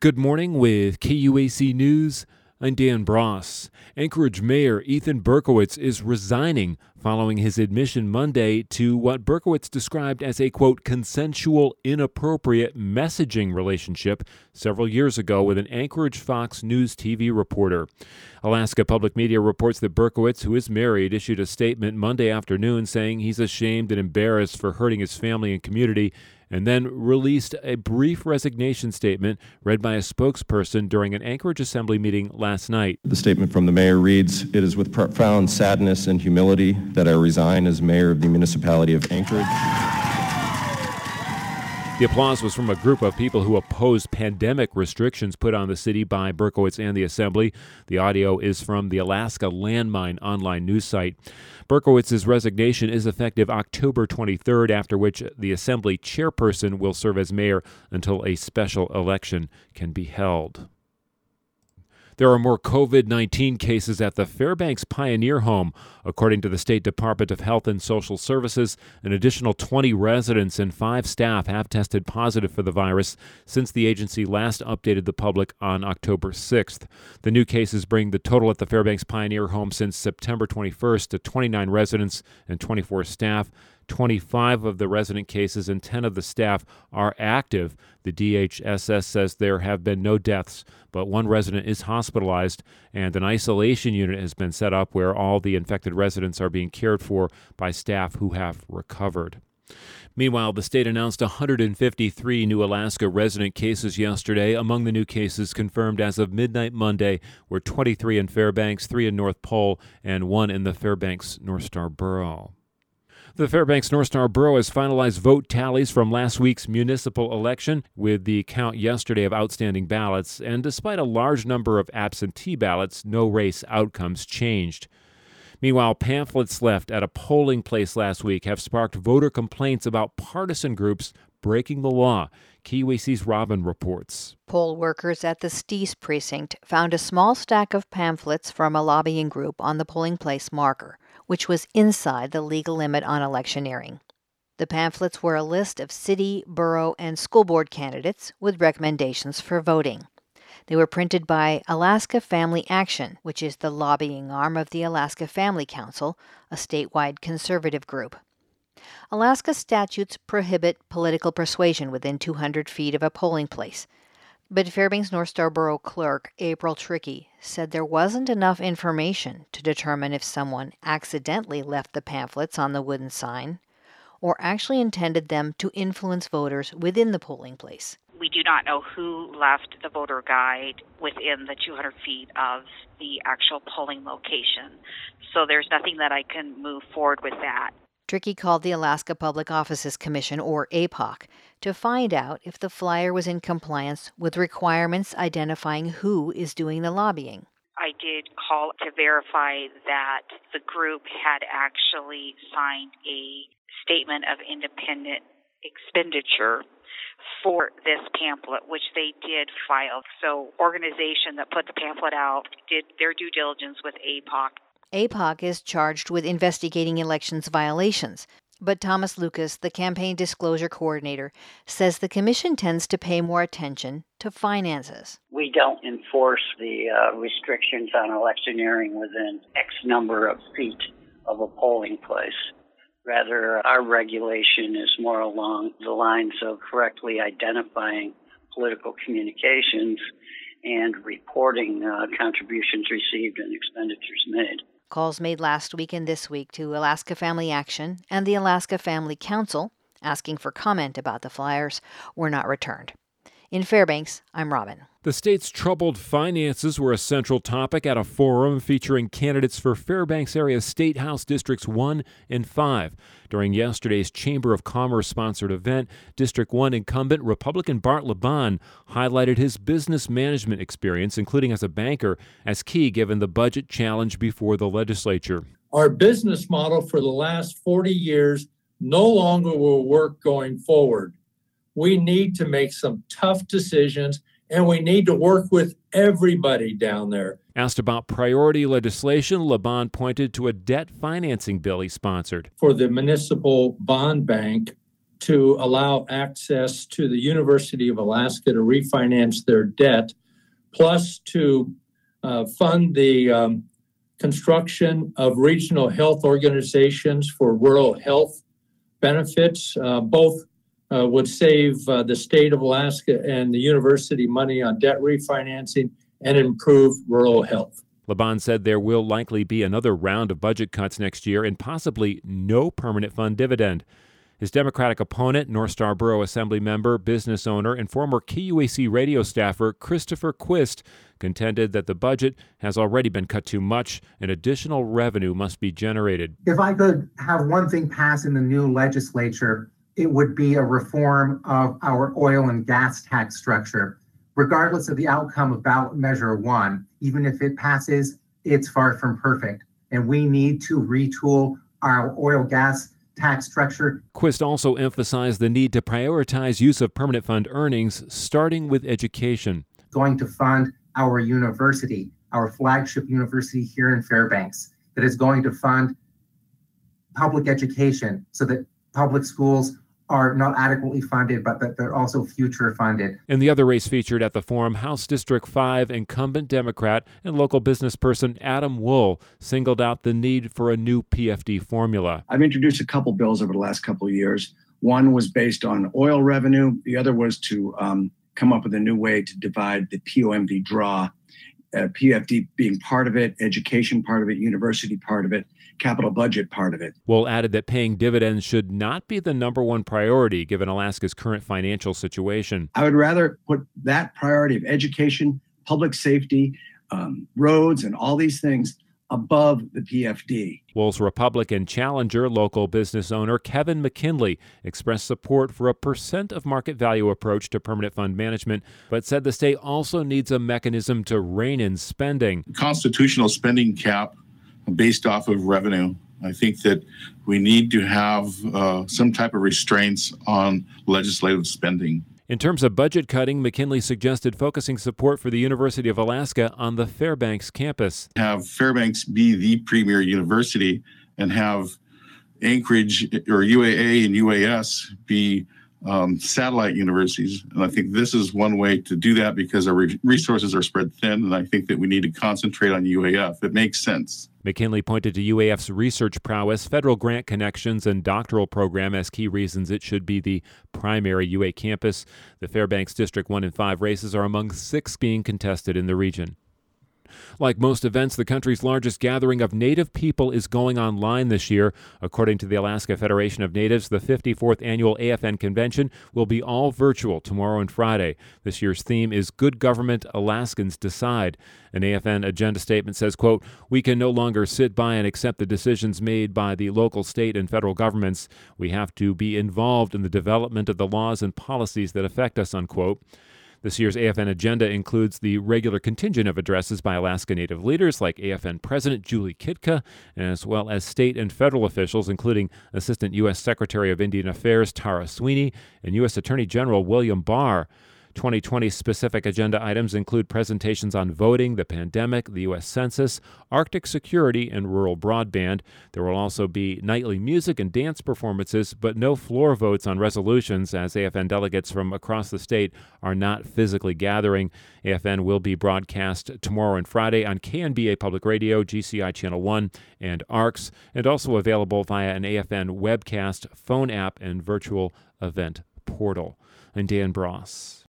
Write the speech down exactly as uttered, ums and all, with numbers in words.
Good morning with K U A C News. I'm Dan Bross. Anchorage Mayor Ethan Berkowitz is resigning following his admission Monday to what Berkowitz described as a, quote, consensual, inappropriate messaging relationship several years ago with an Anchorage Fox News T V reporter. Alaska Public Media reports that Berkowitz, who is married, issued a statement Monday afternoon saying he's ashamed and embarrassed for hurting his family and community, and then released a brief resignation statement read by a spokesperson during an Anchorage Assembly meeting last night. The statement from the mayor reads, "It is with profound sadness and humility that I resign as mayor of the municipality of Anchorage." The applause was from a group of people who opposed pandemic restrictions put on the city by Berkowitz and the Assembly. The audio is from the Alaska Landmine online news site. Berkowitz's resignation is effective October twenty-third, after which the Assembly chairperson will serve as mayor until a special election can be held. There are more covid nineteen cases at the Fairbanks Pioneer Home. According to the State Department of Health and Social Services, an additional twenty residents and five staff have tested positive for the virus since the agency last updated the public on October sixth. The new cases bring the total at the Fairbanks Pioneer Home since September twenty-first to twenty-nine residents and twenty-four staff. twenty-five of the resident cases and ten of the staff are active. The D H S S says there have been no deaths, but one resident is hospitalized, and an isolation unit has been set up where all the infected residents are being cared for by staff who have recovered. Meanwhile, the state announced one hundred fifty-three new Alaska resident cases yesterday. Among the new cases confirmed as of midnight Monday were twenty-three in Fairbanks, three in North Pole, and one in the Fairbanks North Star Borough. The Fairbanks North Star Borough has finalized vote tallies from last week's municipal election with the count yesterday of outstanding ballots, and despite a large number of absentee ballots, no race outcomes changed. Meanwhile, pamphlets left at a polling place last week have sparked voter complaints about partisan groups breaking the law. K U A C's Robin reports. Poll workers at the Steese precinct found a small stack of pamphlets from a lobbying group on the polling place marker, which was inside the legal limit on electioneering. The pamphlets were a list of city, borough, and school board candidates with recommendations for voting. They were printed by Alaska Family Action, which is the lobbying arm of the Alaska Family Council, a statewide conservative group. Alaska statutes prohibit political persuasion within two hundred feet of a polling place. But Fairbanks North Star Borough Clerk April Trickey said there wasn't enough information to determine if someone accidentally left the pamphlets on the wooden sign or actually intended them to influence voters within the polling place. We do not know who left the voter guide within the two hundred feet of the actual polling location. So there's nothing that I can move forward with that. Trickey called the Alaska Public Offices Commission, or A P O C, to find out if the flyer was in compliance with requirements identifying who is doing the lobbying. I did call to verify that the group had actually signed a statement of independent expenditure for this pamphlet, which they did file. So organization that put the pamphlet out did their due diligence with A P O C. A P O C is charged with investigating elections violations, but Thomas Lucas, the campaign disclosure coordinator, says the commission tends to pay more attention to finances. We don't enforce the uh, restrictions on electioneering within X number of feet of a polling place. Rather, our regulation is more along the lines of correctly identifying political communications and reporting uh, contributions received and expenditures made. Calls made last week and this week to Alaska Family Action and the Alaska Family Council asking for comment about the flyers were not returned. In Fairbanks, I'm Robin. The state's troubled finances were a central topic at a forum featuring candidates for Fairbanks area State House Districts one and five. During yesterday's Chamber of Commerce-sponsored event, District one incumbent Republican Bart Laban highlighted his business management experience, including as a banker, as key given the budget challenge before the legislature. Our business model for the last forty years no longer will work going forward. We need to make some tough decisions, and we need to work with everybody down there. Asked about priority legislation, Laban pointed to a debt financing bill he sponsored. For the municipal bond bank to allow access to the University of Alaska to refinance their debt, plus to uh, fund the um, construction of regional health organizations for rural health benefits. Uh, both uh, would save uh, the state of Alaska and the university money on debt refinancing and improve rural health. Laban said there will likely be another round of budget cuts next year and possibly no permanent fund dividend. His Democratic opponent, North Star Borough Assembly member, business owner, and former K U A C radio staffer Christopher Quist contended that the budget has already been cut too much and additional revenue must be generated. If I could have one thing pass in the new legislature, it would be a reform of our oil and gas tax structure. Regardless of the outcome of ballot measure one, even if it passes, it's far from perfect. And we need to retool our oil gas tax structure. Quist also emphasized the need to prioritize use of permanent fund earnings, starting with education. Going to fund our university, our flagship university here in Fairbanks, that is going to fund public education so that public schools are not adequately funded, but that they're also future funded. In the other race featured at the forum, House District five incumbent Democrat and local business person Adam Wool singled out the need for a new P F D formula. I've introduced a couple bills over the last couple of years. One was based on oil revenue. The other was to um, come up with a new way to divide the P O M D draw, uh, P F D being part of it, education part of it, university part of it, capital budget part of it. Wool added that paying dividends should not be the number one priority given Alaska's current financial situation. I would rather put that priority of education, public safety, um, roads, and all these things above the P F D. Wool's Republican challenger, local business owner Kevin McKinley, expressed support for a percent of market value approach to permanent fund management, but said the state also needs a mechanism to rein in spending. Constitutional spending cap based off of revenue. I think that we need to have uh, some type of restraints on legislative spending. In terms of budget cutting, McKinley suggested focusing support for the University of Alaska on the Fairbanks campus. Have Fairbanks be the premier university and have Anchorage or U A A and U A S be um, satellite universities. And I think this is one way to do that because our re- resources are spread thin, and I think that we need to concentrate on U A F. It makes sense. McKinley pointed to U A F's research prowess, federal grant connections, and doctoral program as key reasons it should be the primary U A campus. The Fairbanks District one and five races are among six being contested in the region. Like most events, the country's largest gathering of Native people is going online this year. According to the Alaska Federation of Natives, the fifty-fourth Annual A F N Convention will be all virtual tomorrow and Friday. This year's theme is Good Government, Alaskans Decide. An A F N agenda statement says, quote, "We can no longer sit by and accept the decisions made by the local, state, and federal governments. We have to be involved in the development of the laws and policies that affect us," unquote. This year's A F N agenda includes the regular contingent of addresses by Alaska Native leaders like A F N President Julie Kitka, as well as state and federal officials, including Assistant U S Secretary of Indian Affairs Tara Sweeney and U S Attorney General William Barr. twenty twenty specific agenda items include presentations on voting, the pandemic, the U S Census, Arctic security, and rural broadband. There will also be nightly music and dance performances, but no floor votes on resolutions, as A F N delegates from across the state are not physically gathering. A F N will be broadcast tomorrow and Friday on K N B A Public Radio, G C I Channel one, and A R C S, and also available via an A F N webcast, phone app, and virtual event portal. I'm Dan Bross.